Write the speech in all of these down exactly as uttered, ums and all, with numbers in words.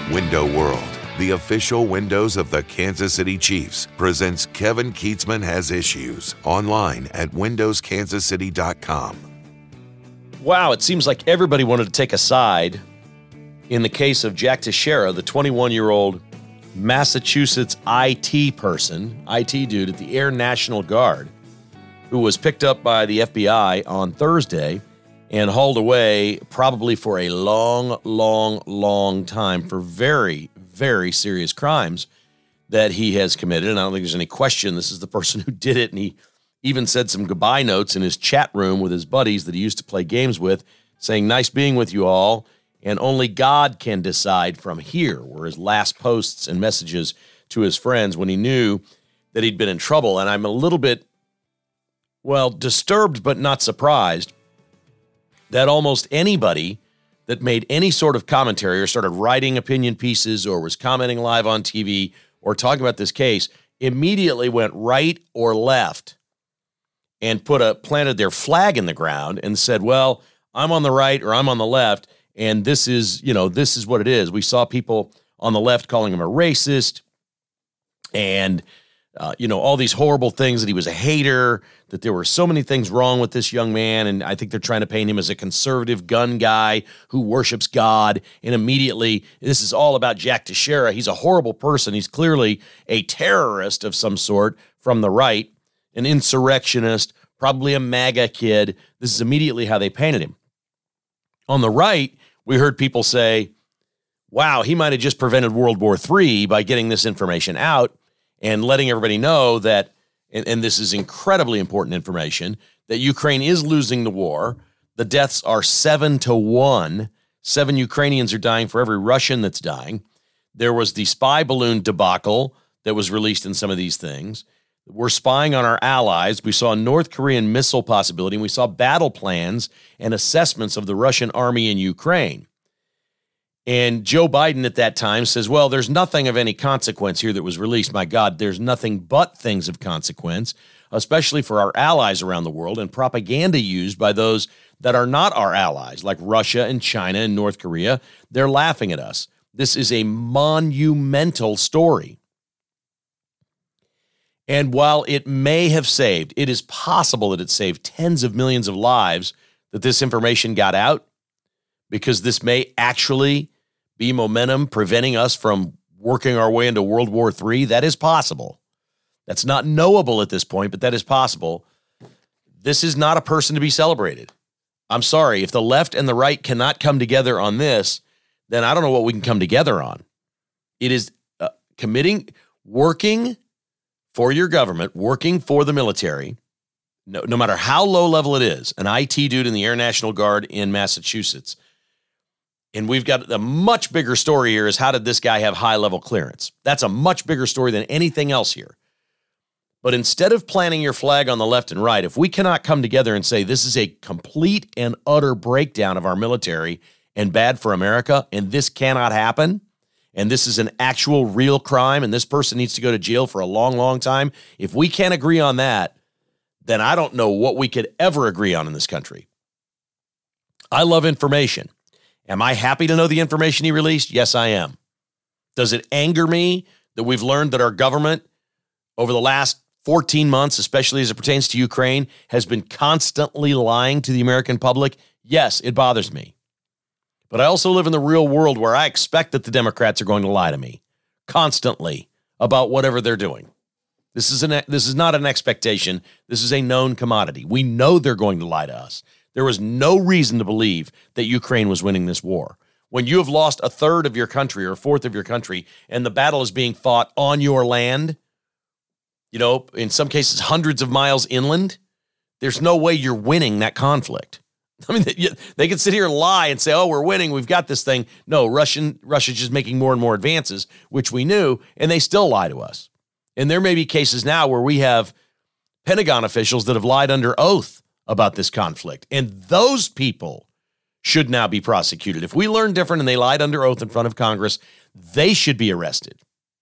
Window World, the official windows of the Kansas City Chiefs, presents Kevin Kietzman Has Issues online at windows kansas city dot com. Wow, it seems like everybody wanted to take a side in the case of Jack Teixeira, the twenty-one-year-old Massachusetts I T person, I T dude at the Air National Guard, who was picked up by the F B I on Thursday and hauled away probably for a long, long, long time for very, very serious crimes that he has committed. And I don't think there's any question this is the person who did it. And he even said some goodbye notes in his chat room with his buddies that he used to play games with, saying, "Nice being with you all, and only God can decide from here," were his last posts and messages to his friends when he knew that he'd been in trouble. And I'm a little bit, well, disturbed but not surprised that almost anybody that made any sort of commentary or started writing opinion pieces or was commenting live on T V or talking about this case immediately went right or left and put a planted their flag in the ground and said, well, I'm on the right or I'm on the left, and this is, you know, this is what it is. We saw people on the left calling him a racist and, uh, you know, all these horrible things, that he was a hater, that there were so many things wrong with this young man. And I think they're trying to paint him as a conservative gun guy who worships God. And immediately, this is all about Jack Teixeira. He's a horrible person. He's clearly a terrorist of some sort from the right, an insurrectionist, probably a MAGA kid. This is immediately how they painted him. On the right, we heard people say, wow, he might have just prevented World War Three by getting this information out and letting everybody know that, and, and this is incredibly important information, that Ukraine is losing the war. The deaths are seven to one. Seven Ukrainians are dying for every Russian that's dying. There was the spy balloon debacle that was released in some of these things. We're spying on our allies. We saw a North Korean missile possibility, and we saw battle plans and assessments of the Russian army in Ukraine. And Joe Biden at that time says, well, there's nothing of any consequence here that was released. My God, there's nothing but things of consequence, especially for our allies around the world, and propaganda used by those that are not our allies, like Russia and China and North Korea. They're laughing at us. This is a monumental story. And while it may have saved, it is possible that it saved tens of millions of lives that this information got out, because this may actually be momentum preventing us from working our way into World War Three. That is possible. That's not knowable at this point, but that is possible. This is not a person to be celebrated. I'm sorry. If the left and the right cannot come together on this, then I don't know what we can come together on. It is uh, committing, working for your government, working for the military, no, no matter how low level it is, an I T dude in the Air National Guard in Massachusetts. And we've got a much bigger story here is, how did this guy have high-level clearance? That's a much bigger story than anything else here. But instead of planting your flag on the left and right, if we cannot come together and say this is a complete and utter breakdown of our military and bad for America, and this cannot happen, and this is an actual real crime, and this person needs to go to jail for a long, long time, if we can't agree on that, then I don't know what we could ever agree on in this country. I love information. Am I happy to know the information he released? Yes, I am. Does it anger me that we've learned that our government over the last fourteen months, especially as it pertains to Ukraine, has been constantly lying to the American public? Yes, it bothers me. But I also live in the real world where I expect that the Democrats are going to lie to me constantly about whatever they're doing. This is an this is not an expectation. This is a known commodity. We know they're going to lie to us. There was no reason to believe that Ukraine was winning this war. When you have lost a third of your country or a fourth of your country, and the battle is being fought on your land, you know, in some cases hundreds of miles inland, there's no way you're winning that conflict. I mean, they, they can sit here and lie and say, oh, we're winning, we've got this thing. No, Russian Russia's just making more and more advances, which we knew, and they still lie to us. And there may be cases now where we have Pentagon officials that have lied under oath about this conflict, and those people should now be prosecuted. If we learn different and they lied under oath in front of Congress, they should be arrested.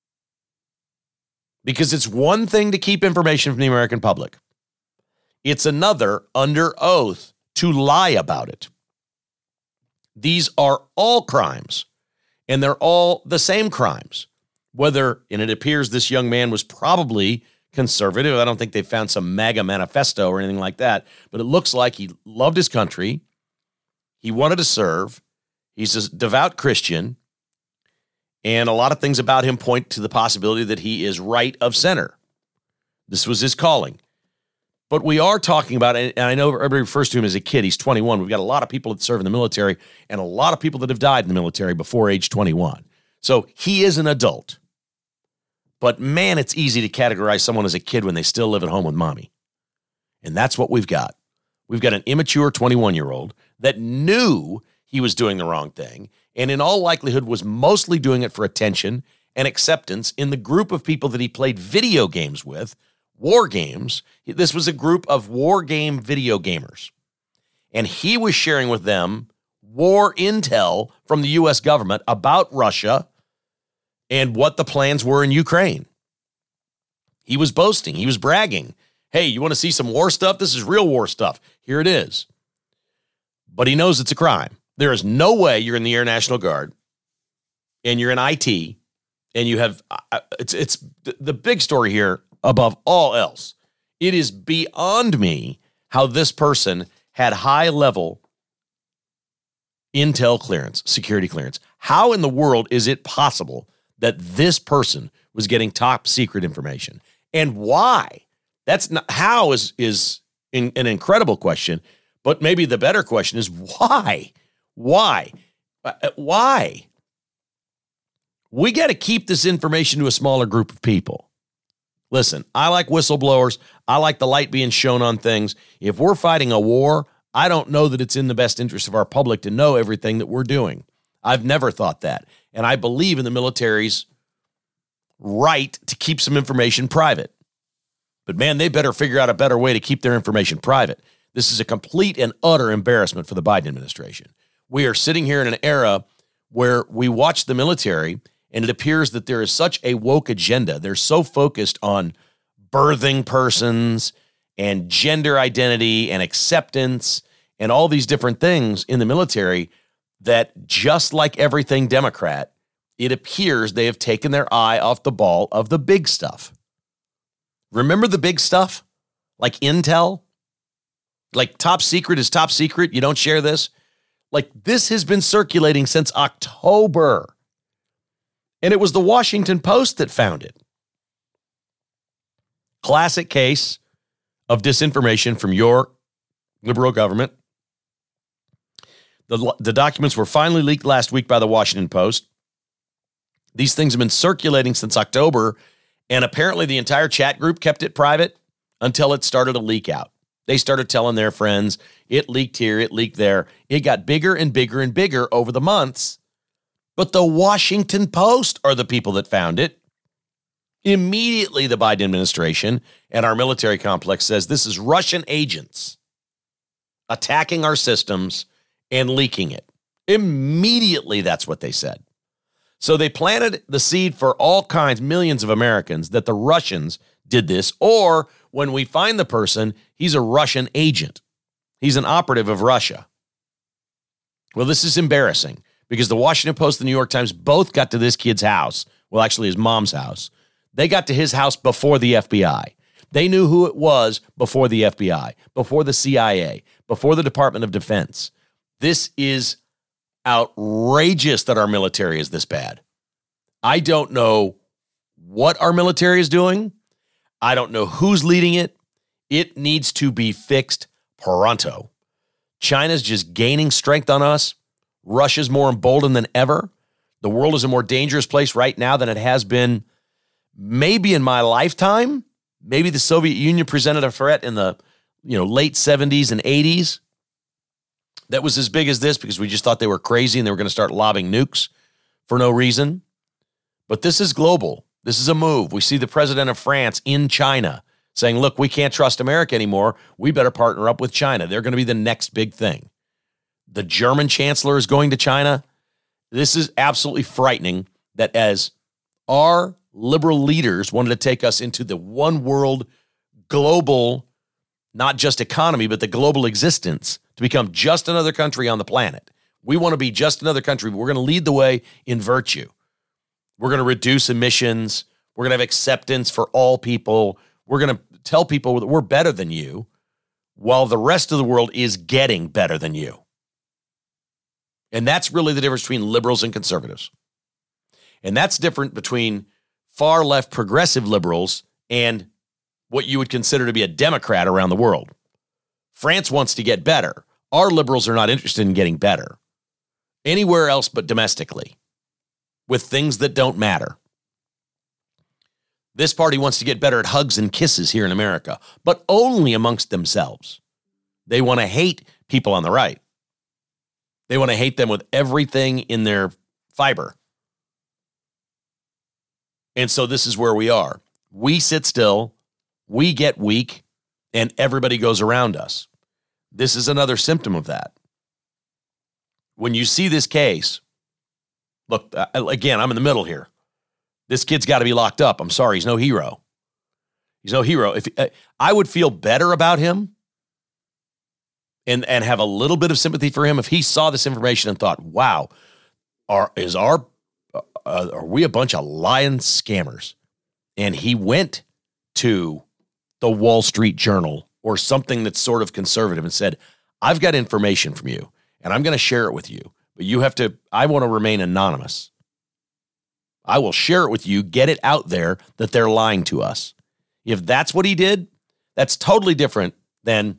Because it's one thing to keep information from the American public. It's another, under oath, to lie about it. These are all crimes, And they're all the same crimes. Whether, and it appears this young man was probably conservative. I don't think they found some MAGA manifesto or anything like that, but it looks like he loved his country. He wanted to serve. He's a devout Christian. And a lot of things about him point to the possibility that he is right of center. This was his calling. But we are talking about, and I know everybody refers to him as a kid. He's twenty-one. We've got a lot of people that serve in the military and a lot of people that have died in the military before age twenty-one. So he is an adult. But man, it's easy to categorize someone as a kid when they still live at home with mommy. And that's what we've got. We've got an immature twenty-one-year-old that knew he was doing the wrong thing and in all likelihood was mostly doing it for attention and acceptance in the group of people that he played video games with, war games. This was a group of war game video gamers. And he was sharing with them war intel from the U S government about Russia and what the plans were in Ukraine. He was boasting. He was bragging. Hey, you want to see some war stuff? This is real war stuff. Here it is. But he knows it's a crime. There is no way you're in the Air National Guard and you're in I T and you have, it's, it's the big story here above all else. It is beyond me how this person had high level intel clearance, security clearance. How in the world is it possible that this person was getting top secret information? And why? That's not, how is, is in, an incredible question, but maybe the better question is why? Why? Uh, why? We got to keep this information to a smaller group of people. Listen, I like whistleblowers. I like the light being shown on things. If we're fighting a war, I don't know that it's in the best interest of our public to know everything that we're doing. I've never thought that. And I believe in the military's right to keep some information private. But man, they better figure out a better way to keep their information private. This is a complete and utter embarrassment for the Biden administration. We are sitting here in an era where we watch the military and it appears that there is such a woke agenda. They're so focused on birthing persons and gender identity and acceptance and all these different things in the military that just like everything Democrat, it appears they have taken their eye off the ball of the big stuff. Remember the big stuff? Like intel? Like top secret is top secret. You don't share this. Like this has been circulating since October. And it was the Washington Post that found it. Classic case of disinformation from your liberal government. The, the documents were finally leaked last week by the Washington Post. These things have been circulating since October, and apparently the entire chat group kept it private until it started to leak out. They started telling their friends, it leaked here, it leaked there. It got bigger and bigger and bigger over the months. But the Washington Post are the people that found it. Immediately, the Biden administration and our military complex says this is Russian agents attacking our systems and leaking it. Immediately, that's what they said. So they planted the seed for all kinds, millions of Americans, that the Russians did this, or when we find the person, he's a Russian agent. He's an operative of Russia. Well, this is embarrassing because the Washington Post and the New York Times both got to this kid's house. Well, actually his mom's house. They got to his house before the F B I. They knew who it was before the F B I, before the C I A, before the Department of Defense. This is outrageous that our military is this bad. I don't know what our military is doing. I don't know who's leading it. It needs to be fixed pronto. China's just gaining strength on us. Russia's more emboldened than ever. The world is a more dangerous place right now than it has been maybe in my lifetime. Maybe the Soviet Union presented a threat in the you know late seventies and eighties that was as big as this because we just thought they were crazy and they were going to start lobbing nukes for no reason. But this is global. This is a move. We see the president of France in China saying, look, we can't trust America anymore. We better partner up with China. They're going to be the next big thing. The German chancellor is going to China. This is absolutely frightening that as our liberal leaders wanted to take us into the one world global, not just economy, but the global existence to become just another country on the planet. We want to be just another country, but we're going to lead the way in virtue. We're going to reduce emissions. We're going to have acceptance for all people. We're going to tell people that we're better than you while the rest of the world is getting better than you. And that's really the difference between liberals and conservatives. And that's different between far left progressive liberals and what you would consider to be a Democrat around the world. France wants to get better. Our liberals are not interested in getting better anywhere else but domestically with things that don't matter. This party wants to get better at hugs and kisses here in America, but only amongst themselves. They want to hate people on the right. They want to hate them with everything in their fiber. And so this is where we are. We sit still, we get weak, and everybody goes around us. This is another symptom of that. When you see this case, look, again, I'm in the middle here. This kid's got to be locked up. I'm sorry, he's no hero. He's no hero. If I would feel better about him and, and have a little bit of sympathy for him if he saw this information and thought, wow, are, is our, uh, are we a bunch of lying scammers? And he went to the Wall Street Journal or something that's sort of conservative and said, I've got information from you and I'm going to share it with you, but you have to, I want to remain anonymous. I will share it with you, get it out there that they're lying to us. If that's what he did, that's totally different than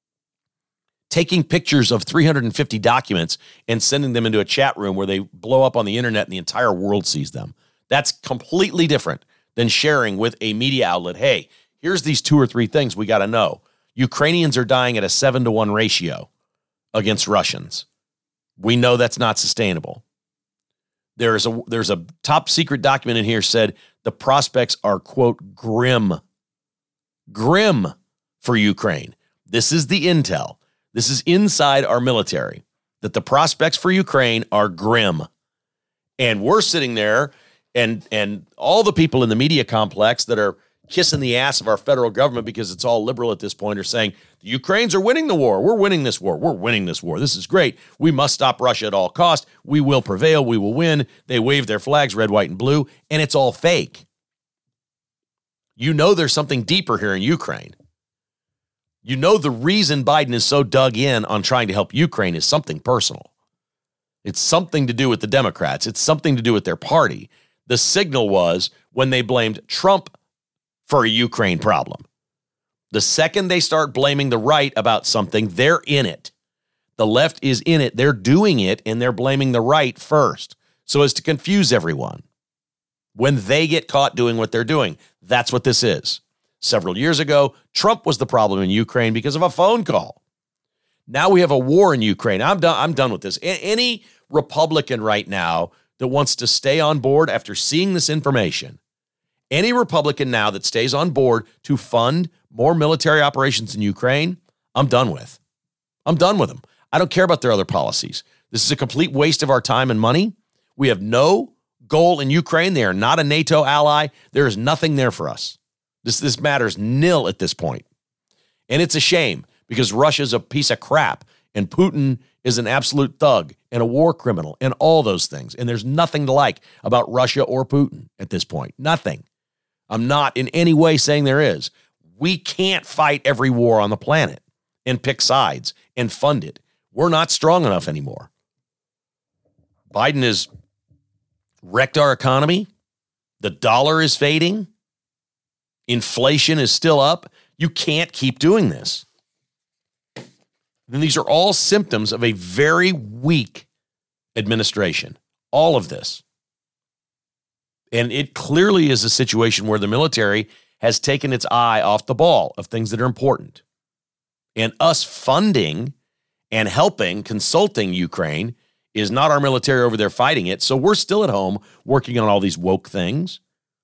taking pictures of three hundred fifty documents and sending them into a chat room where they blow up on the internet and the entire world sees them. That's completely different than sharing with a media outlet, hey, here's these two or three things we got to know. Ukrainians are dying at a seven to one ratio against Russians. We know that's not sustainable. There's a there's a top secret document in here said the prospects are, quote, grim. Grim for Ukraine. This is the intel. This is inside our military, that the prospects for Ukraine are grim. And we're sitting there, and and all the people in the media complex that are kissing the ass of our federal government because it's all liberal at this point are saying, the Ukrainians are winning the war. We're winning this war. We're winning this war. This is great. We must stop Russia at all costs. We will prevail. We will win. They wave their flags, red, white, and blue, and it's all fake. You know there's something deeper here in Ukraine. You know the reason Biden is so dug in on trying to help Ukraine is something personal. It's something to do with the Democrats. It's something to do with their party. The signal was when they blamed Trump for a Ukraine problem. The second they start blaming the right about something, they're in it. The left is in it. They're doing it, and they're blaming the right first so as to confuse everyone. When they get caught doing what they're doing, that's what this is. Several years ago, Trump was the problem in Ukraine because of a phone call. Now we have a war in Ukraine. I'm done, I'm done with this. A- any Republican right now that wants to stay on board after seeing this information, any Republican now that stays on board to fund more military operations in Ukraine, I'm done with. I'm done with them. I don't care about their other policies. This is a complete waste of our time and money. We have no goal in Ukraine. They are not a NATO ally. There is nothing there for us. This, this matters nil at this point. And it's a shame because Russia's a piece of crap and Putin is an absolute thug and a war criminal and all those things. And there's nothing to like about Russia or Putin at this point. Nothing. I'm not in any way saying there is. We can't fight every war on the planet and pick sides and fund it. We're not strong enough anymore. Biden has wrecked our economy. The dollar is fading. Inflation is still up. You can't keep doing this. And these are all symptoms of a very weak administration. All of this. And it clearly is a situation where the military has taken its eye off the ball of things that are important. And us funding and helping, consulting Ukraine is not our military over there fighting it. So we're still at home working on all these woke things.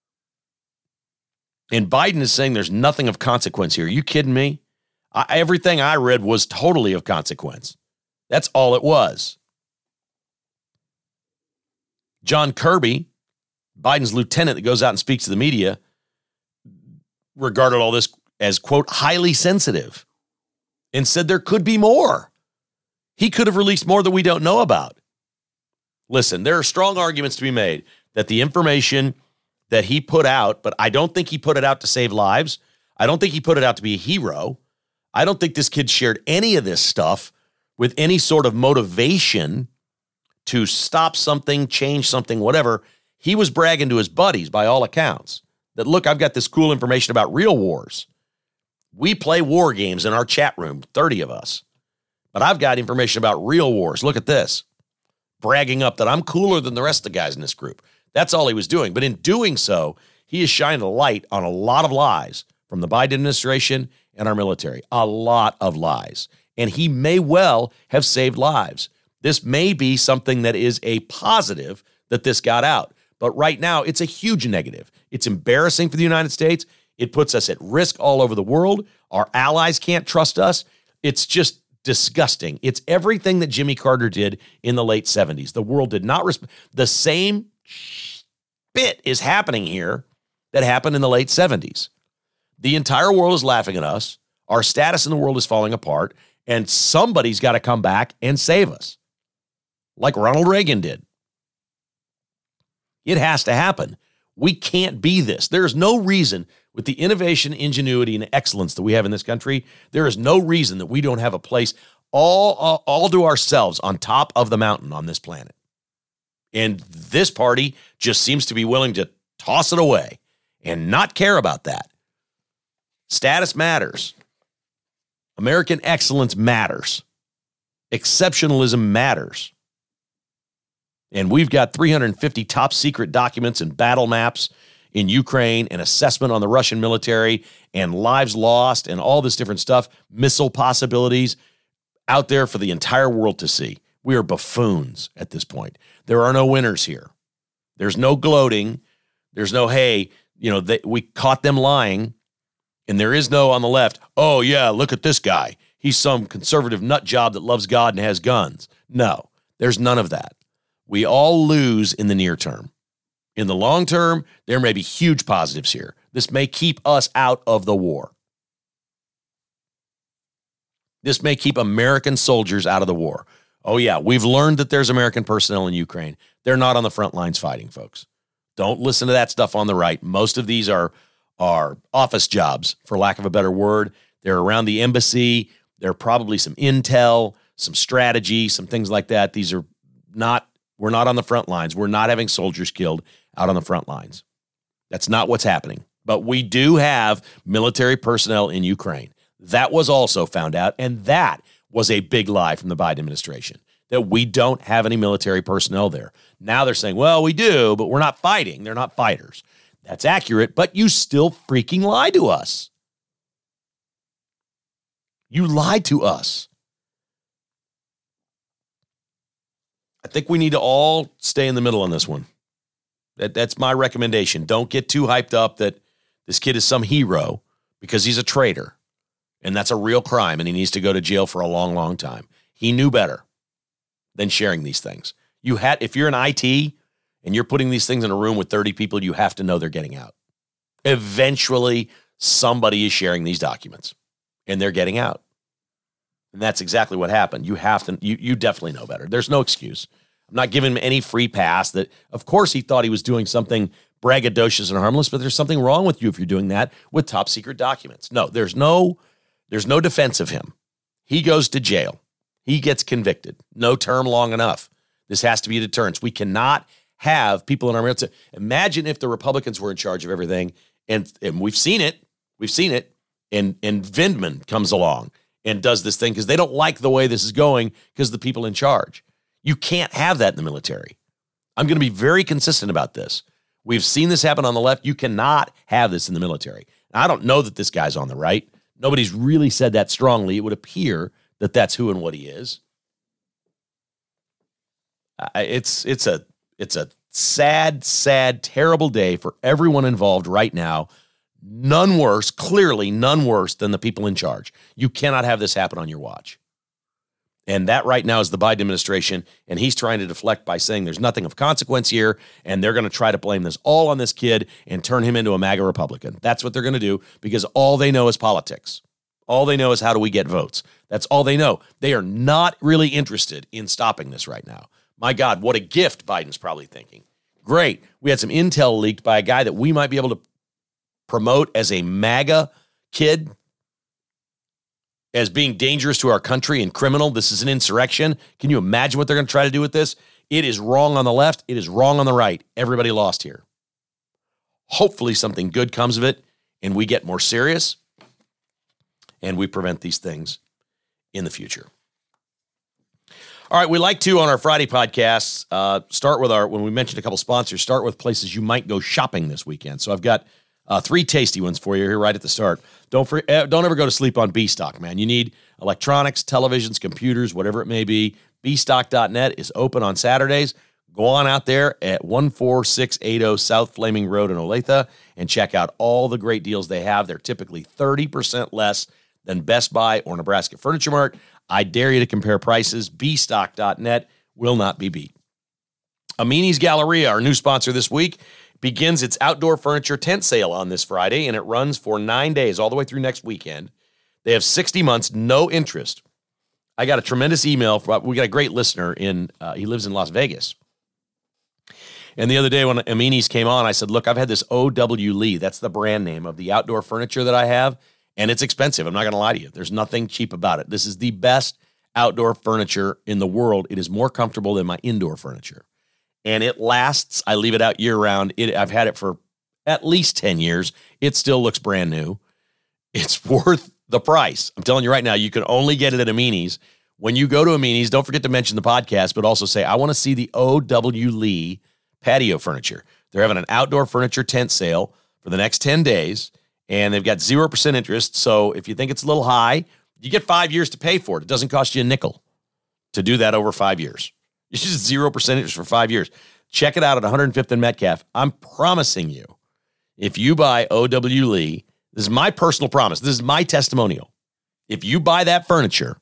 And Biden is saying there's nothing of consequence here. Are you kidding me? I, everything I read was totally of consequence. That's all it was. John Kirby, Biden's lieutenant that goes out and speaks to the media, regarded all this as, quote, highly sensitive and said there could be more. He could have released more that we don't know about. Listen, there are strong arguments to be made that the information that he put out, but I don't think he put it out to save lives. I don't think he put it out to be a hero. I don't think this kid shared any of this stuff with any sort of motivation to stop something, change something, whatever. He was bragging to his buddies, by all accounts, that, look, I've got this cool information about real wars. We play war games in our chat room, thirty of us. But I've got information about real wars. Look at this. Bragging up that I'm cooler than the rest of the guys in this group. That's all he was doing. But in doing so, he is shining a light on a lot of lies from the Biden administration and our military. A lot of lies. And he may well have saved lives. This may be something that is a positive that this got out. But right now, it's a huge negative. It's embarrassing for the United States. It puts us at risk all over the world. Our allies can't trust us. It's just disgusting. It's everything that Jimmy Carter did in the late seventies. The world did not respect. The same bit is happening here that happened in the late seventies. The entire world is laughing at us. Our status in the world is falling apart, and somebody's got to come back and save us, like Ronald Reagan did. It has to happen. We can't be this. There's no reason, with the innovation, ingenuity, and excellence that we have in this country, there is no reason that we don't have a place all, all, all to ourselves on top of the mountain on this planet. And this party just seems to be willing to toss it away and not care about that. Status matters. American excellence matters. Exceptionalism matters. And we've got three hundred fifty top secret documents and battle maps in Ukraine, and assessment on the Russian military, and lives lost, and all this different stuff, missile possibilities out there for the entire world to see. We are buffoons at this point. There are no winners here. There's no gloating. There's no, hey, you know, they, we caught them lying. And there is no on the left, oh, yeah, look at this guy. He's some conservative nut job that loves God and has guns. No, there's none of that. We all lose in the near term. In the long term, there may be huge positives here. This may keep us out of the war. This may keep American soldiers out of the war. Oh, yeah, we've learned that there's American personnel in Ukraine. They're not on the front lines fighting, folks. Don't listen to that stuff on the right. Most of these are, are office jobs, for lack of a better word. They're around the embassy. There are probably some intel, some strategy, some things like that. These are not, we're not on the front lines. We're not having soldiers killed out on the front lines. That's not what's happening. But we do have military personnel in Ukraine. That was also found out, and that was a big lie from the Biden administration, that we don't have any military personnel there. Now they're saying, well, we do, but we're not fighting. They're not fighters. That's accurate, but you still freaking lie to us. You lied to us. I think we need to all stay in the middle on this one. That, that's my recommendation. Don't get too hyped up that this kid is some hero because he's a traitor. And that's a real crime, and he needs to go to jail for a long, long time. He knew better than sharing these things. You had, if you're in I T and you're putting these things in a room with thirty people, you have to know they're getting out. Eventually, somebody is sharing these documents, and they're getting out. And that's exactly what happened. You have to, you, you definitely know better. There's no excuse. I'm not giving him any free pass that, of course, he thought he was doing something braggadocious and harmless, but there's something wrong with you if you're doing that with top secret documents. No, there's no, there's no defense of him. He goes to jail. He gets convicted. No term long enough. This has to be a deterrence. We cannot have people in our military. Imagine if the Republicans were in charge of everything, and, and we've seen it. We've seen it. And, and Vindman comes along and does this thing because they don't like the way this is going because of the people in charge. You can't have that in the military. I'm going to be very consistent about this. We've seen this happen on the left. You cannot have this in the military. Now, I don't know that this guy's on the right. Nobody's really said that strongly. It would appear that that's who and what he is. It's it's a it's a sad, sad, terrible day for everyone involved right now. None worse, clearly none worse than the people in charge. You cannot have this happen on your watch. And that right now is the Biden administration, and he's trying to deflect by saying there's nothing of consequence here, and they're going to try to blame this all on this kid and turn him into a MAGA Republican. That's what they're going to do because all they know is politics. All they know is how do we get votes. That's all they know. They are not really interested in stopping this right now. My God, what a gift, Biden's probably thinking. Great. We had some intel leaked by a guy that we might be able to promote as a MAGA kid, as being dangerous to our country and criminal. This is an insurrection. Can you imagine what they're going to try to do with this? It is wrong on the left. It is wrong on the right. Everybody lost here. Hopefully something good comes of it and we get more serious and we prevent these things in the future. All right, we like to, on our Friday podcasts, uh, start with our, when we mentioned a couple sponsors, start with places you might go shopping this weekend. So I've got uh, three tasty ones for you here right at the start. Don't for, uh, don't ever go to sleep on B Stock, man. You need electronics, televisions, computers, whatever it may be. B stock dot net is open on Saturdays. Go on out there at one four six eight zero South Flaming Road in Olathe and check out all the great deals they have. They're typically thirty percent less than Best Buy or Nebraska Furniture Mart. I dare you to compare prices. B stock dot net will not be beat. Amini's Galleria, our new sponsor this week, begins its outdoor furniture tent sale on this Friday, and it runs for nine days, all the way through next weekend. They have sixty months, no interest. I got a tremendous email. From, we got a great listener in, uh, he lives in Las Vegas. And the other day when Amini's came on, I said, look, I've had this O W Lee. That's the brand name of the outdoor furniture that I have. And it's expensive. I'm not going to lie to you. There's nothing cheap about it. This is the best outdoor furniture in the world. It is more comfortable than my indoor furniture. And it lasts. I leave it out year round. It, I've had it for at least ten years. It still looks brand new. It's worth the price. I'm telling you right now, you can only get it at Amini's. When you go to Amini's, don't forget to mention the podcast, but also say, I want to see the O W Lee patio furniture. They're having an outdoor furniture tent sale for the next ten days. And they've got zero percent interest. So if you think it's a little high, you get five years to pay for it. It doesn't cost you a nickel to do that over five years. It's just zero percent interest for five years. Check it out at one hundred fifth and Metcalf. I'm promising you, if you buy O W Lee, this is my personal promise. This is my testimonial. If you buy that furniture,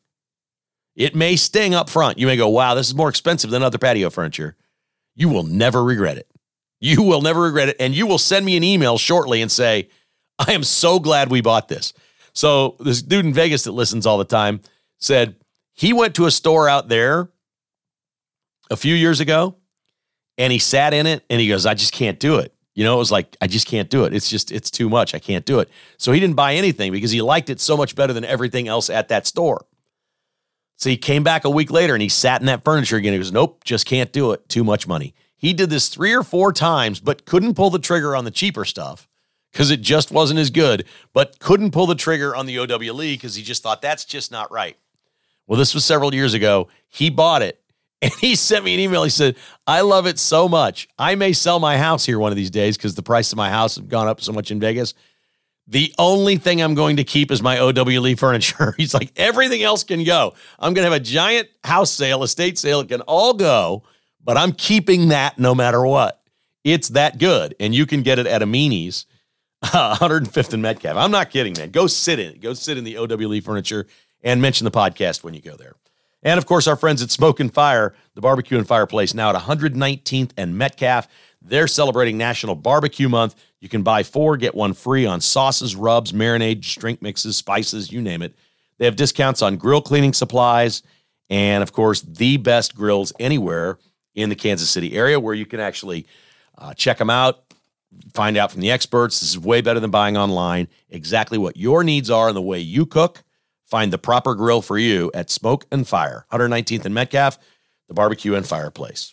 it may sting up front. You may go, wow, this is more expensive than other patio furniture. You will never regret it. You will never regret it. And you will send me an email shortly and say, I am so glad we bought this. So this dude in Vegas that listens all the time said he went to a store out there a few years ago and he sat in it and he goes, I just can't do it. You know, it was like, I just can't do it. It's just, it's too much. I can't do it. So he didn't buy anything because he liked it so much better than everything else at that store. So he came back a week later and he sat in that furniture again. He goes, nope, just can't do it. Too much money. He did this three or four times, but couldn't pull the trigger on the cheaper stuff because it just wasn't as good, but couldn't pull the trigger on the O W Lee because he just thought that's just not right. Well, this was several years ago. He bought it and he sent me an email. He said, I love it so much. I may sell my house here one of these days because the price of my house has gone up so much in Vegas. The only thing I'm going to keep is my O W Lee furniture. He's like, everything else can go. I'm going to have a giant house sale, estate sale. It can all go, but I'm keeping that no matter what. It's that good. And you can get it at Amini's, uh, one hundred fifth and Metcalf. I'm not kidding, man. Go sit in it. Go sit in the O W Lee furniture and mention the podcast when you go there. And, of course, our friends at Smoke and Fire, the barbecue and fireplace, now at one hundred nineteenth and Metcalf. They're celebrating National Barbecue Month. You can buy four, get one free on sauces, rubs, marinades, drink mixes, spices, you name it. They have discounts on grill cleaning supplies and, of course, the best grills anywhere in the Kansas City area where you can actually uh, check them out, find out from the experts. This is way better than buying online. Exactly what your needs are and the way you cook. Find the proper grill for you at Smoke and Fire, one hundred nineteenth and Metcalf, the barbecue and fireplace.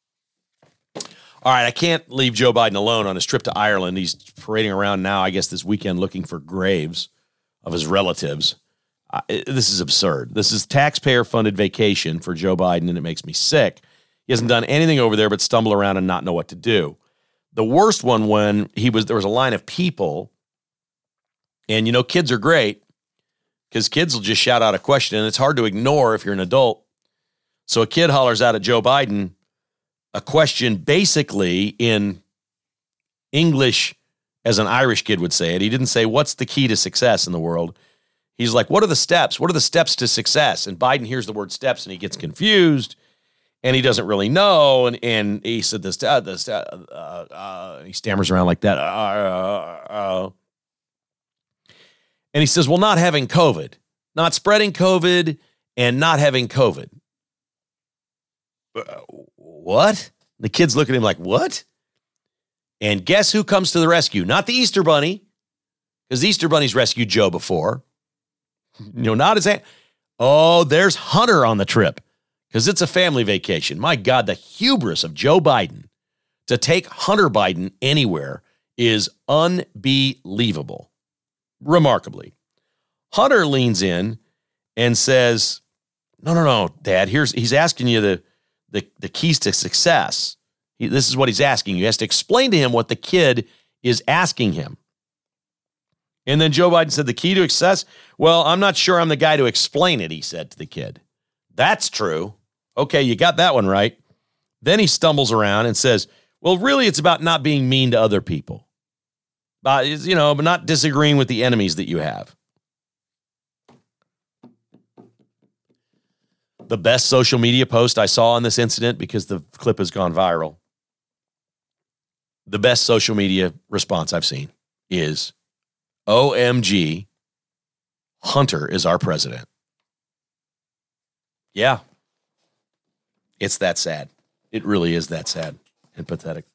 All right, I can't leave Joe Biden alone on his trip to Ireland. He's parading around now, I guess, this weekend looking for graves of his relatives. Uh, it, this is absurd. This is taxpayer-funded vacation for Joe Biden, and it makes me sick. He hasn't done anything over there but stumble around and not know what to do. The worst one when he was there was a line of people, and, you know, kids are great because kids will just shout out a question, and it's hard to ignore if you're an adult. So a kid hollers out at Joe Biden a question basically in English as an Irish kid would say it. He didn't say, what's the key to success in the world? He's like, what are the steps? What are the steps to success? And Biden hears the word steps and he gets confused and he doesn't really know. And, and he said this, uh, this uh, uh, uh, he stammers around like that. Uh, uh, uh. And he says, well, not having COVID, not spreading COVID and not having COVID. Uh, what? The kids look at him like, what? And guess who comes to the rescue? Not the Easter Bunny, because the Easter Bunny's rescued Joe before. You know, not his aunt. Oh, there's Hunter on the trip, because it's a family vacation. My God, the hubris of Joe Biden to take Hunter Biden anywhere is unbelievable. Remarkably. Hunter leans in and says, no, no, no, Dad, here's, he's asking you the, the, the keys to success. He, this is what he's asking you. He has to explain to him what the kid is asking him. And then Joe Biden said, the key to success? Well, I'm not sure I'm the guy to explain it, he said to the kid. That's true. Okay, you got that one right. Then he stumbles around and says, well, really, it's about not being mean to other people. Uh, you know, but not disagreeing with the enemies that you have. The best social media post I saw on this incident, because the clip has gone viral, the best social media response I've seen is, O M G, Hunter is our president. Yeah. It's that sad. It really is that sad and pathetic.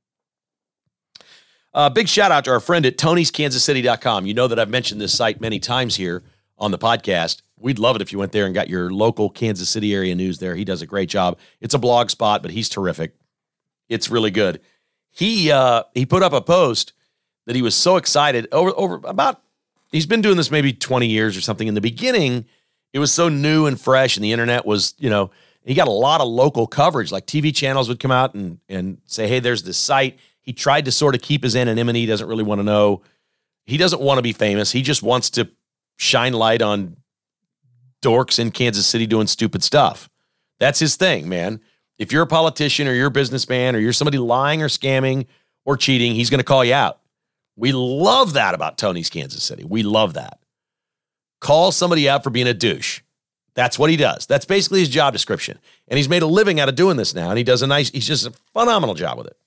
Uh, big shout out to our friend at Tonys Kansas City dot com. You know that I've mentioned this site many times here on the podcast. We'd love it if you went there and got your local Kansas City area news there. He does a great job. It's a blog spot, but he's terrific. It's really good. He uh, he put up a post that he was so excited over over about. He's been doing this maybe twenty years or something. In the beginning, it was so new and fresh, and the internet was, you know, he got a lot of local coverage. Like T V channels would come out and and say, hey, there's this site. He tried to sort of keep his anonymity. He doesn't really want to know. He doesn't want to be famous. He just wants to shine light on dorks in Kansas City doing stupid stuff. That's his thing, man. If you're a politician or you're a businessman or you're somebody lying or scamming or cheating, he's going to call you out. We love that about Tonys Kansas City. We love that. Call somebody out for being a douche. That's what he does. That's basically his job description. And he's made a living out of doing this now, and he does a nice, he's just a phenomenal job with it.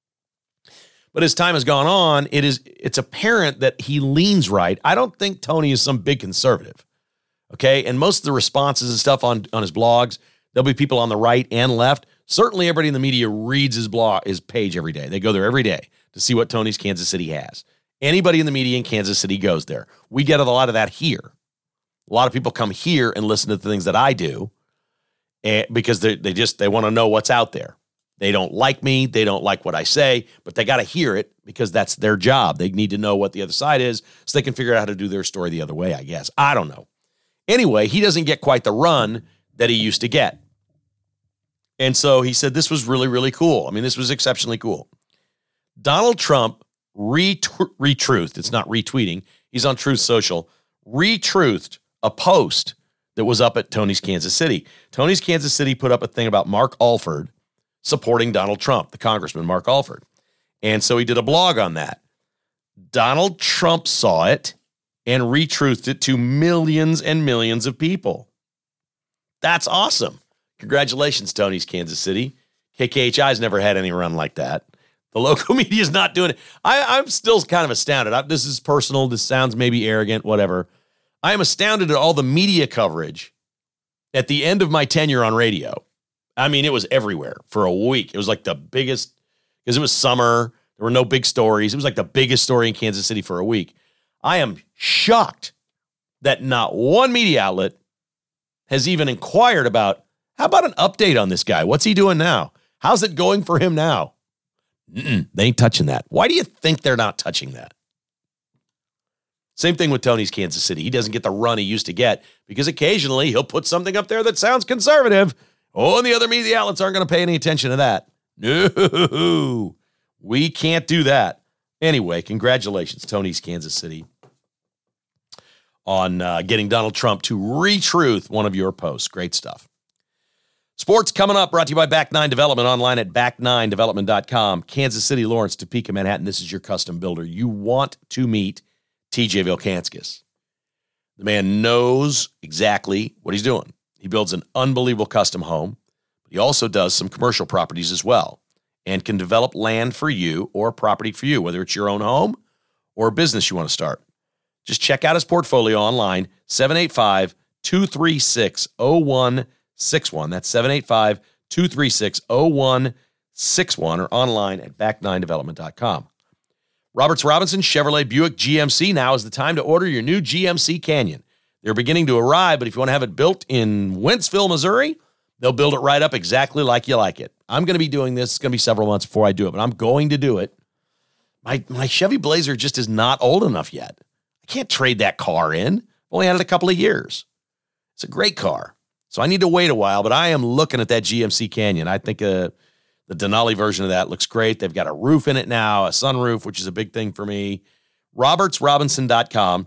But as time has gone on, it is it's apparent that he leans right. I don't think Tony is some big conservative, okay? And most of the responses and stuff on, on his blogs, there'll be people on the right and left. Certainly everybody in the media reads his blog, his page every day. They go there every day to see what Tonys Kansas City has. Anybody in the media in Kansas City goes there. We get a lot of that here. A lot of people come here and listen to the things that I do and, because they they just, they want to know what's out there. They don't like me. They don't like what I say, but they got to hear it because that's their job. They need to know what the other side is so they can figure out how to do their story the other way, I guess. I don't know. Anyway, he doesn't get quite the run that he used to get. And so he said this was really, really cool. I mean, this was exceptionally cool. Donald Trump retru- retruthed. It's not retweeting. He's on Truth Social. Retruthed a post that was up at Tonys Kansas City. Tonys Kansas City put up a thing about Mark Alford supporting Donald Trump, the congressman Mark Alford. And so he did a blog on that. Donald Trump saw it and retruthed it to millions and millions of people. That's awesome. Congratulations, Tonys Kansas City. K K H I's never had any run like that. The local media is not doing it. I, I'm still kind of astounded. I, this is personal. This sounds maybe arrogant, whatever. I am astounded at all the media coverage at the end of my tenure on radio. I mean, it was everywhere for a week. It was like the biggest, because it was summer. There were no big stories. It was like the biggest story in Kansas City for a week. I am shocked that not one media outlet has even inquired about, how about an update on this guy? What's he doing now? How's it going for him now? Mm-mm, they ain't touching that. Why do you think they're not touching that? Same thing with Tonys Kansas City. He doesn't get the run he used to get because occasionally he'll put something up there that sounds conservative. Oh, and the other media outlets aren't going to pay any attention to that. No, we can't do that. Anyway, congratulations, Tonys Kansas City, on uh, getting Donald Trump to retruth one of your posts. Great stuff. Sports coming up, brought to you by Back Nine Development, online at back nine development dot com. Kansas City, Lawrence, Topeka, Manhattan. This is your custom builder. You want to meet T J Vilkanskis. The man knows exactly what he's doing. He builds an unbelievable custom home. He also does some commercial properties as well and can develop land for you or property for you, whether it's your own home or a business you want to start. Just check out his portfolio online, seven eight five, two three six, zero one six one. That's seven eight five, two three six, zero one six one or online at back nine development dot com. Roberts Robinson Chevrolet Buick G M C. Now is the time to order your new G M C Canyon. They're beginning to arrive, but if you want to have it built in Wentzville, Missouri, they'll build it right up exactly like you like it. I'm going to be doing this. It's going to be several months before I do it, but I'm going to do it. My, my Chevy Blazer just is not old enough yet. I can't trade that car in. I've only had it a couple of years. It's a great car. So I need to wait a while, but I am looking at that G M C Canyon. I think uh, the Denali version of that looks great. They've got a roof in it now, a sunroof, which is a big thing for me. roberts robinson dot com.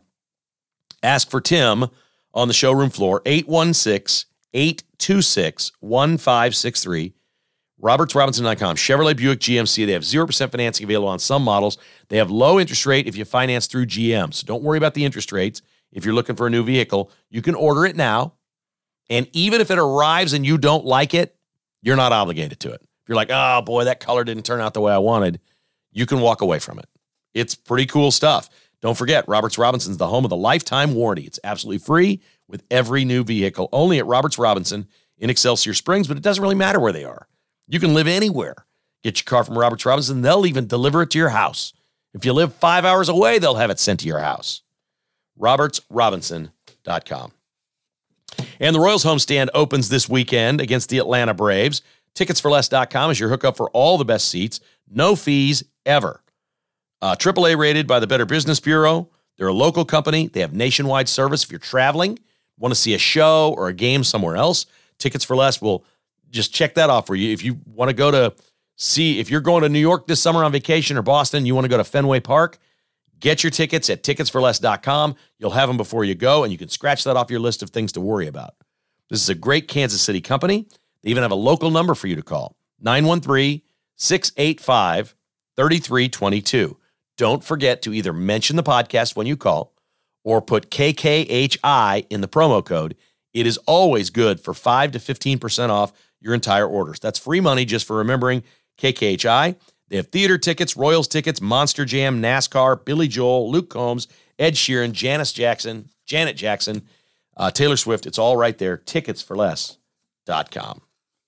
Ask for Tim on the showroom floor, eight one six, eight two six, one five six three. roberts robinson dot com. Chevrolet Buick G M C. They have zero percent financing available on some models. They have low interest rate if you finance through G M. So don't worry about the interest rates. If you're looking for a new vehicle, you can order it now. And even if it arrives and you don't like it, you're not obligated to it. If you're like, oh boy, that color didn't turn out the way I wanted, you can walk away from it. It's pretty cool stuff. Don't forget, Roberts Robinson's the home of the lifetime warranty. It's absolutely free with every new vehicle, only at Roberts Robinson in Excelsior Springs, but it doesn't really matter where they are. You can live anywhere. Get your car from Roberts Robinson. They'll even deliver it to your house. If you live five hours away, they'll have it sent to your house. roberts robinson dot com. And the Royals homestand opens this weekend against the Atlanta Braves. tickets for less dot com is your hookup for all the best seats. No fees ever. Uh, triple A rated by the Better Business Bureau. They're a local company. They have nationwide service. If you're traveling, want to see a show or a game somewhere else, Tickets for Less will just check that off for you. If you want to go to see, if you're going to New York this summer on vacation or Boston, you want to go to Fenway Park, get your tickets at tickets for less dot com. You'll have them before you go, and you can scratch that off your list of things to worry about. This is a great Kansas City company. They even have a local number for you to call, nine one three, six eight five, three three two two. Don't forget to either mention the podcast when you call or put K K H I in the promo code. It is always good for five to fifteen percent off your entire orders. That's free money just for remembering K K H I. They have theater tickets, Royals tickets, Monster Jam, NASCAR, Billy Joel, Luke Combs, Ed Sheeran, Janice Jackson, Janet Jackson, uh, Taylor Swift. It's all right there. tickets for less dot com.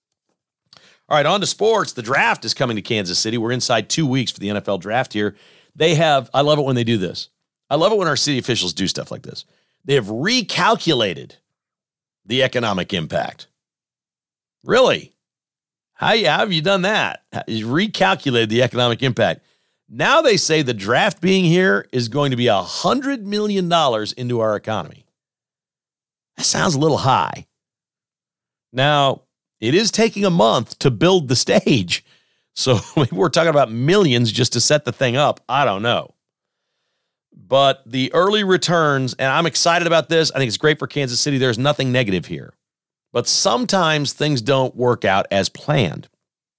All right, on to sports. The draft is coming to Kansas City. We're inside two weeks for the N F L draft here. They have, I love it when they do this. I love it when our city officials do stuff like this. They have recalculated the economic impact. Really? How, how have you done that? You recalculated the economic impact. Now they say the draft being here is going to be one hundred million dollars into our economy. That sounds a little high. Now, it is taking a month to build the stage. So maybe we're talking about millions just to set the thing up. I don't know. But the early returns, and I'm excited about this. I think it's great for Kansas City. There's nothing negative here. But sometimes things don't work out as planned.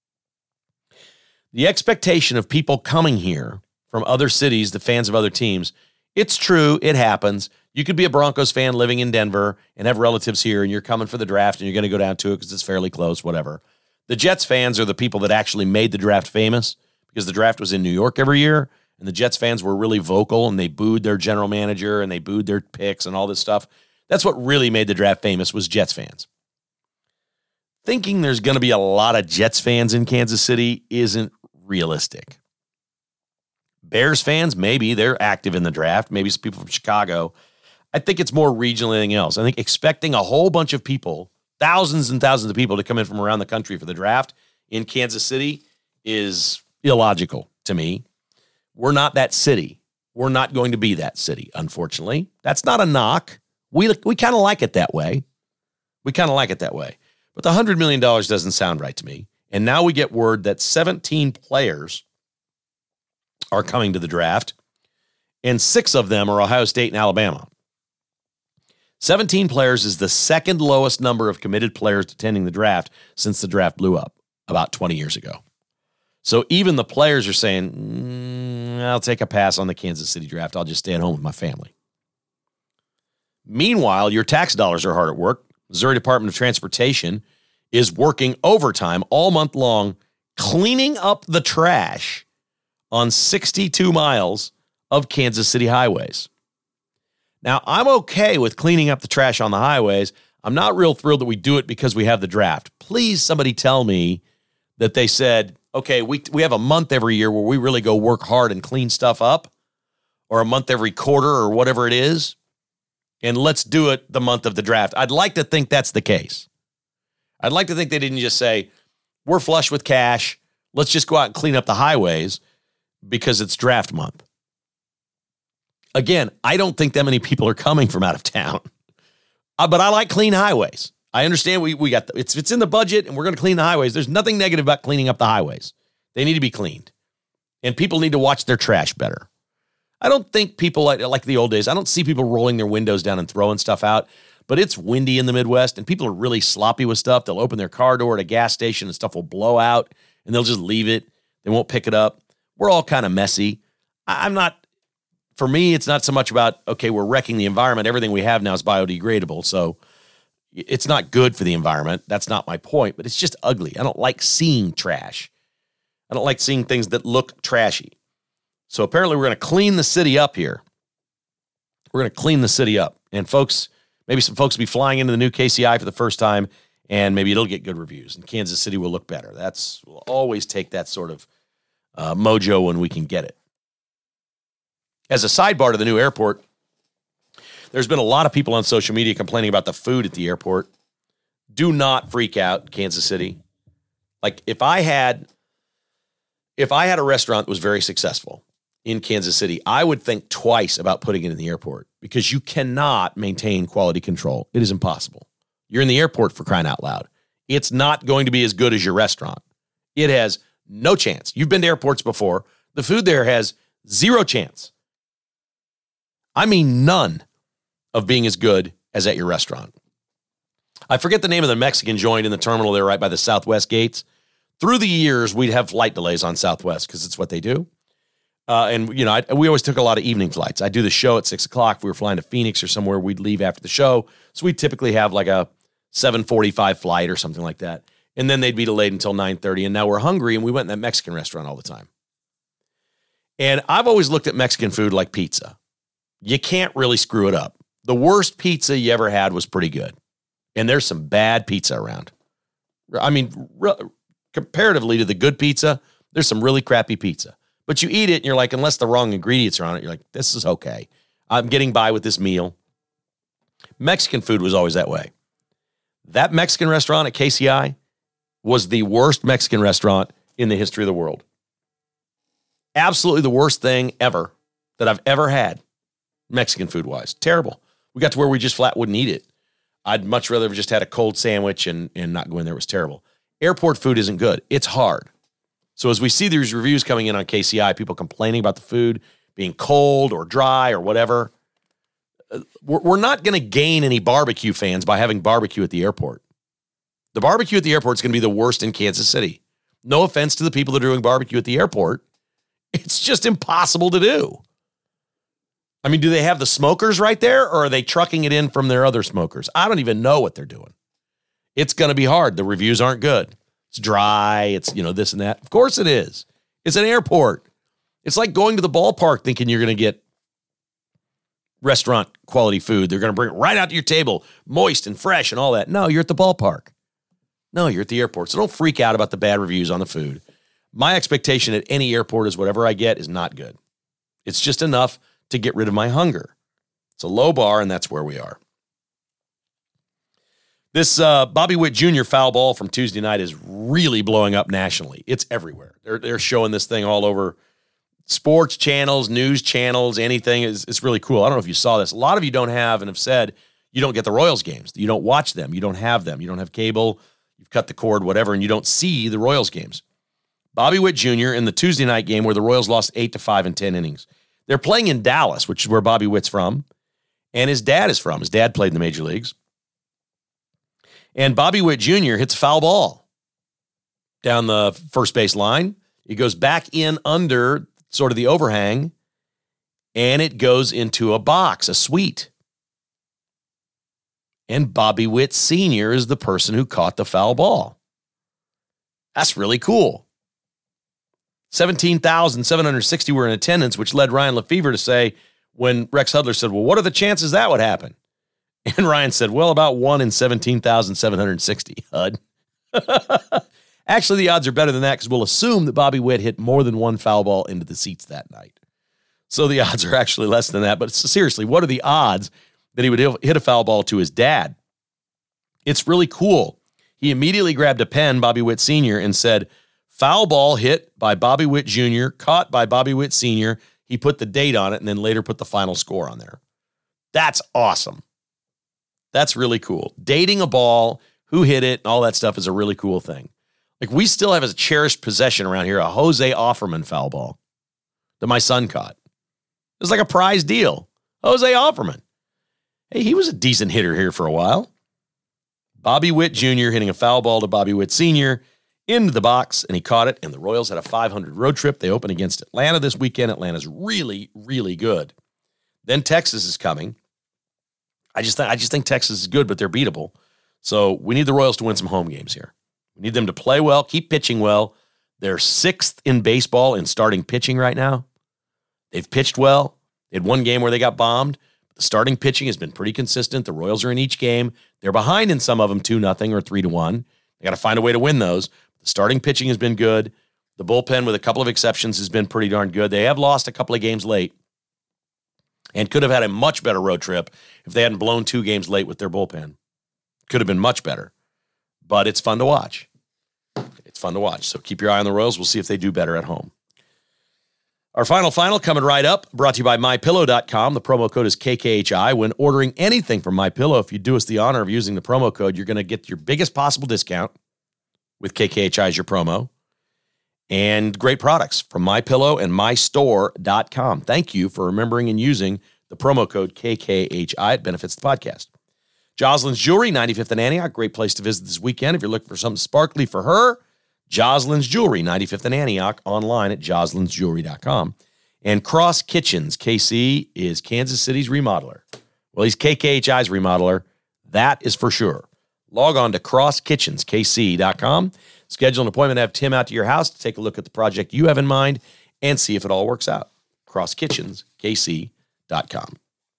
The expectation of people coming here from other cities, the fans of other teams, it's true, it happens. You could be a Broncos fan living in Denver and have relatives here, and you're coming for the draft, and you're going to go down to it because it's fairly close, whatever. The Jets fans are the people that actually made the draft famous because the draft was in New York every year, and the Jets fans were really vocal, and they booed their general manager, and they booed their picks and all this stuff. That's what really made the draft famous was Jets fans. Thinking there's going to be a lot of Jets fans in Kansas City isn't realistic. Bears fans, maybe. They're active in the draft. Maybe some people from Chicago. I think it's more regional than anything else. I think expecting a whole bunch of people, thousands and thousands of people to come in from around the country for the draft in Kansas City is illogical to me. We're not that city. We're not going to be that city, unfortunately. That's not a knock. We, we kind of like it that way. We kind of like it that way. But the one hundred million dollars doesn't sound right to me. And now we get word that seventeen players are coming to the draft, and six of them are Ohio State and Alabama. seventeen players is the second lowest number of committed players attending the draft since the draft blew up about twenty years ago. So even the players are saying, mm, I'll take a pass on the Kansas City draft. I'll just stay at home with my family. Meanwhile, your tax dollars are hard at work. Missouri Department of Transportation is working overtime all month long, cleaning up the trash on sixty-two miles of Kansas City highways. Now, I'm okay with cleaning up the trash on the highways. I'm not real thrilled that we do it because we have the draft. Please, somebody tell me that they said, okay, we we have a month every year where we really go work hard and clean stuff up, or a month every quarter or whatever it is, and let's do it the month of the draft. I'd like to think that's the case. I'd like to think they didn't just say, we're flush with cash, let's just go out and clean up the highways because it's draft month. Again, I don't think that many people are coming from out of town, uh, but I like clean highways. I understand we we got the, it's it's in the budget and we're going to clean the highways. There's nothing negative about cleaning up the highways. They need to be cleaned, and people need to watch their trash better. I don't think people like, like the old days. I don't see people rolling their windows down and throwing stuff out, but it's windy in the Midwest and people are really sloppy with stuff. They'll open their car door at a gas station and stuff will blow out and they'll just leave it. They won't pick it up. We're all kind of messy. I, I'm not, for me, it's not so much about, okay, we're wrecking the environment. Everything we have now is biodegradable. So it's not good for the environment. That's not my point, but it's just ugly. I don't like seeing trash. I don't like seeing things that look trashy. So apparently we're going to clean the city up here. We're going to clean the city up. And folks, maybe some folks will be flying into the new K C I for the first time, and maybe it'll get good reviews, and Kansas City will look better. That's, we'll always take that sort of uh, mojo when we can get it. As a sidebar to the new airport, there's been a lot of people on social media complaining about the food at the airport. Do not freak out, Kansas City. Like if I had, if I had a restaurant that was very successful in Kansas City, I would think twice about putting it in the airport because you cannot maintain quality control. It is impossible. You're in the airport, for crying out loud. It's not going to be as good as your restaurant. It has no chance. You've been to airports before. The food there has zero chance. I mean, none of being as good as at your restaurant. I forget the name of the Mexican joint in the terminal there right by the Southwest gates. Through the years, we'd have flight delays on Southwest because it's what they do. Uh, and, you know, I, we always took a lot of evening flights. I do the show at six o'clock. If we were flying to Phoenix or somewhere, we'd leave after the show. So we'd typically have like a seven forty-five flight or something like that. And then they'd be delayed until nine thirty. And now we're hungry, and we went in that Mexican restaurant all the time. And I've always looked at Mexican food like pizza. You can't really screw it up. The worst pizza you ever had was pretty good. And there's some bad pizza around. I mean, re- comparatively to the good pizza, there's some really crappy pizza. But you eat it and you're like, unless the wrong ingredients are on it, you're like, this is okay. I'm getting by with this meal. Mexican food was always that way. That Mexican restaurant at K C I was the worst Mexican restaurant in the history of the world. Absolutely the worst thing ever that I've ever had, Mexican food-wise. Terrible. We got to where we just flat wouldn't eat it. I'd much rather have just had a cold sandwich and, and not go in there. It was terrible. Airport food isn't good. It's hard. So as we see these reviews coming in on K C I, people complaining about the food being cold or dry or whatever, we're, we're not going to gain any barbecue fans by having barbecue at the airport. The barbecue at the airport is going to be the worst in Kansas City. No offense to the people that are doing barbecue at the airport. It's just impossible to do. I mean, do they have the smokers right there, or are they trucking it in from their other smokers? I don't even know what they're doing. It's going to be hard. The reviews aren't good. It's dry. It's, you know, this and that. Of course it is. It's an airport. It's like going to the ballpark thinking you're going to get restaurant quality food. They're going to bring it right out to your table, moist and fresh and all that. No, you're at the ballpark. No, you're at the airport. So don't freak out about the bad reviews on the food. My expectation at any airport is whatever I get is not good. It's just enough to get rid of my hunger. It's a low bar, and that's where we are. This uh, Bobby Witt Junior foul ball from Tuesday night is really blowing up nationally. It's everywhere. They're they're showing this thing all over sports channels, news channels, anything. It's, it's really cool. I don't know if you saw this. A lot of you don't have and have said you don't get the Royals games. You don't watch them. You don't have them. You don't have cable. You've cut the cord, whatever, and you don't see the Royals games. Bobby Witt Junior in the Tuesday night game where the Royals lost eight to five in ten innings. They're playing in Dallas, which is where Bobby Witt's from, and his dad is from. His dad played in the major leagues. And Bobby Witt Junior hits a foul ball down the first base line. It goes back in under sort of the overhang, and it goes into a box, a suite. And Bobby Witt Senior is the person who caught the foul ball. That's really cool. seventeen thousand seven hundred sixty were in attendance, which led Ryan Lefevre to say, when Rex Hudler said, well, what are the chances that would happen? And Ryan said, well, about one in seventeen thousand seven hundred sixty, Hud. Actually, the odds are better than that because we'll assume that Bobby Witt hit more than one foul ball into the seats that night. So the odds are actually less than that. But seriously, what are the odds that he would hit a foul ball to his dad? It's really cool. He immediately grabbed a pen, Bobby Witt Senior, and said, foul ball hit by Bobby Witt Junior, caught by Bobby Witt Senior. He put the date on it and then later put the final score on there. That's awesome. That's really cool. Dating a ball, who hit it, and all that stuff is a really cool thing. Like, we still have as a cherished possession around here, a Jose Offerman foul ball that my son caught. It was like a prize deal. Jose Offerman. Hey, he was a decent hitter here for a while. Bobby Witt Junior hitting a foul ball to Bobby Witt Senior into the box, and he caught it, and the Royals had a five hundred road trip. They open against Atlanta this weekend. Atlanta's really, really good. Then Texas is coming. I just, th- I just think Texas is good, but they're beatable. So we need the Royals to win some home games here. We need them to play well, keep pitching well. They're sixth in baseball in starting pitching right now. They've pitched well. They had one game where they got bombed. But the starting pitching has been pretty consistent. The Royals are in each game. They're behind in some of them two nothing or three to one. They got to find a way to win those. The starting pitching has been good. The bullpen, with a couple of exceptions, has been pretty darn good. They have lost a couple of games late and could have had a much better road trip if they hadn't blown two games late with their bullpen. Could have been much better. But it's fun to watch. It's fun to watch. So keep your eye on the Royals. We'll see if they do better at home. Our final final coming right up, brought to you by my pillow dot com. The promo code is K K H I. When ordering anything from MyPillow, if you do us the honor of using the promo code, you're going to get your biggest possible discount with K K H I as your promo. And great products from MyPillow and my store dot com. Thank you for remembering and using the promo code K K H I. It benefits the podcast. Jocelyn's Jewelry, ninety-fifth and Antioch. Great place to visit this weekend if you're looking for something sparkly for her. Jocelyn's Jewelry, ninety-fifth and Antioch, online at jocelyn's jewelry dot com. And Cross Kitchens, K C, is Kansas City's remodeler. Well, he's K K H I's remodeler. That is for sure. Log on to cross kitchens k c dot com. Schedule an appointment, have Tim out to your house to take a look at the project you have in mind and see if it all works out. cross kitchens k c dot com.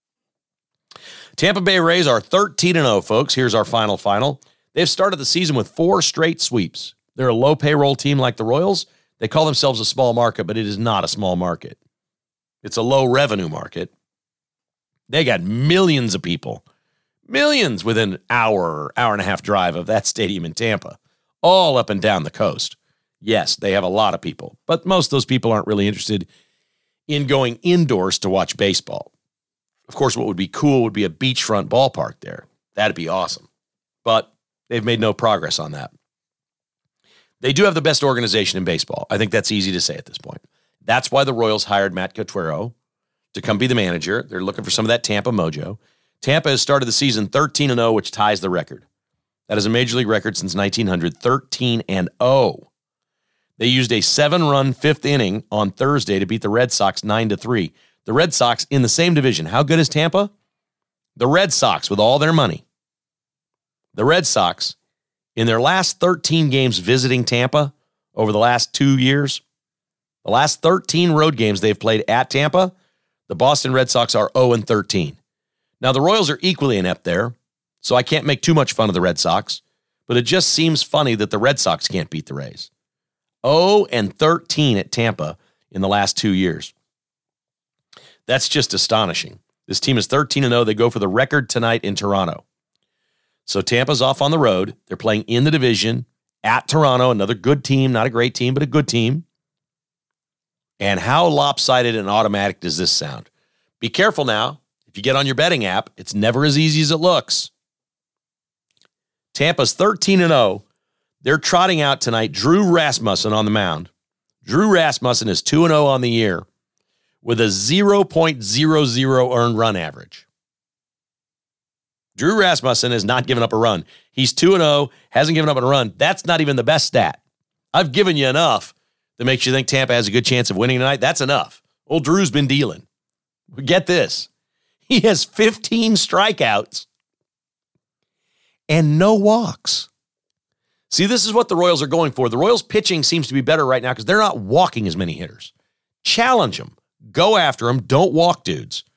Tampa Bay Rays are thirteen and oh, folks. Here's our final final. They've started the season with four straight sweeps. They're a low payroll team like the Royals. They call themselves a small market, but it is not a small market. It's a low revenue market. They got millions of people, millions within an hour, hour and a half drive of that stadium in Tampa, all up and down the coast. Yes, they have a lot of people, but most of those people aren't really interested in going indoors to watch baseball. Of course, what would be cool would be a beachfront ballpark there. That'd be awesome. But they've made no progress on that. They do have the best organization in baseball. I think that's easy to say at this point. That's why the Royals hired Matt Quatrero to come be the manager. They're looking for some of that Tampa mojo. Tampa has started the season thirteen and oh, which ties the record. That is a major league record since nineteen hundred, thirteen and oh. They used a seven-run fifth inning on Thursday to beat the Red Sox nine to three. The Red Sox in the same division. How good is Tampa? The Red Sox with all their money. The Red Sox, in their last thirteen games visiting Tampa over the last two years, the last thirteen road games they've played at Tampa, the Boston Red Sox are oh and thirteen. Now, the Royals are equally inept there, so I can't make too much fun of the Red Sox, but it just seems funny that the Red Sox can't beat the Rays. oh and thirteen at Tampa in the last two years. That's just astonishing. This team is thirteen and oh. They go for the record tonight in Toronto. So Tampa's off on the road. They're playing in the division at Toronto, another good team, not a great team, but a good team. And how lopsided and automatic does this sound? Be careful now. If you get on your betting app, it's never as easy as it looks. Tampa's thirteen and oh. They're trotting out tonight Drew Rasmussen on the mound. Drew Rasmussen is two and oh on the year with a zero point zero zero earned run average. Drew Rasmussen has not given up a run. He's two and oh, hasn't given up a run. That's not even the best stat. I've given you enough that makes you think Tampa has a good chance of winning tonight. That's enough. Old Drew's been dealing. Get this. He has fifteen strikeouts and no walks. See, this is what the Royals are going for. The Royals pitching seems to be better right now because they're not walking as many hitters. Challenge them. Go after them. Don't walk dudes.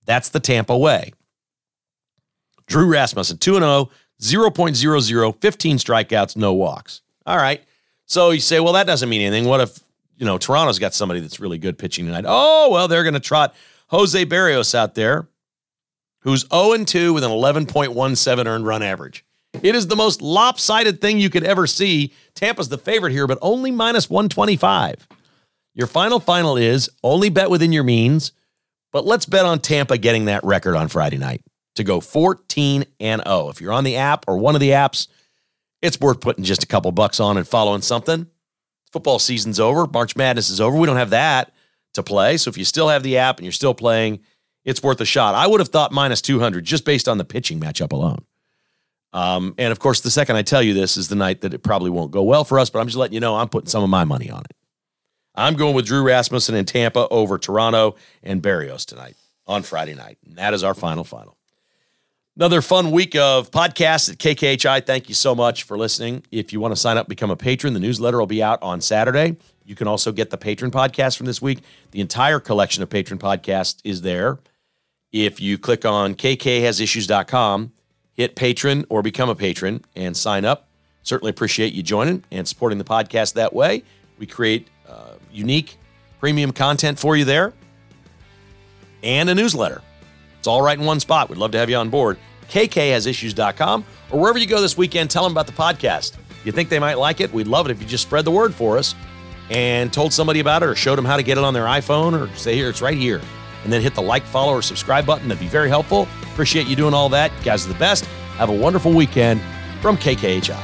That's the Tampa way. Drew Rasmussen, two and oh, zero point zero zero, fifteen strikeouts, no walks. All right. So you say, well, that doesn't mean anything. What if, you know, Toronto's got somebody that's really good pitching tonight? Oh, well, they're going to trot Jose Berrios out there, who's oh and two with an eleven point one seven earned run average. It is the most lopsided thing you could ever see. Tampa's the favorite here, but only minus one twenty-five. Your final final is only bet within your means, but let's bet on Tampa getting that record on Friday night to go fourteen and oh. If you're on the app or one of the apps, it's worth putting just a couple bucks on and following something. Football season's over. March Madness is over. We don't have that to play. So if you still have the app and you're still playing, it's worth a shot. I would have thought minus two hundred just based on the pitching matchup alone. Um, and, of course, the second I tell you this is the night that it probably won't go well for us, but I'm just letting you know I'm putting some of my money on it. I'm going with Drew Rasmussen in Tampa over Toronto and Berrios tonight on Friday night. And that is our final final. Another fun week of podcasts at K K H I. Thank you so much for listening. If you want to sign up, become a patron, the newsletter will be out on Saturday. You can also get the patron podcast from this week. The entire collection of patron podcasts is there. If you click on K K has issues dot com, hit patron or become a patron and sign up. Certainly appreciate you joining and supporting the podcast that way. We create uh, unique premium content for you there and a newsletter. It's all right in one spot. We'd love to have you on board. K K has issues dot com or wherever you go this weekend, tell them about the podcast. You think they might like it? We'd love it if you just spread the word for us and told somebody about it or showed them how to get it on their iPhone or say, here, it's right here. And then hit the like, follow, or subscribe button. That'd be very helpful. Appreciate you doing all that. You guys are the best. Have a wonderful weekend from K K H I.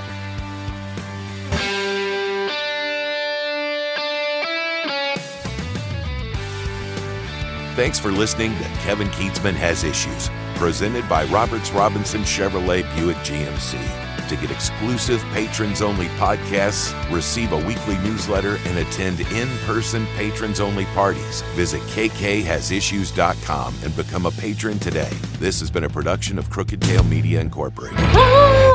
Thanks for listening to Kevin Kietzman Has Issues, presented by Roberts Robinson Chevrolet Buick G M C. To get exclusive patrons-only podcasts, receive a weekly newsletter, and attend in-person patrons-only parties, visit K K has issues dot com and become a patron today. This has been a production of Crooked Tail Media Incorporated.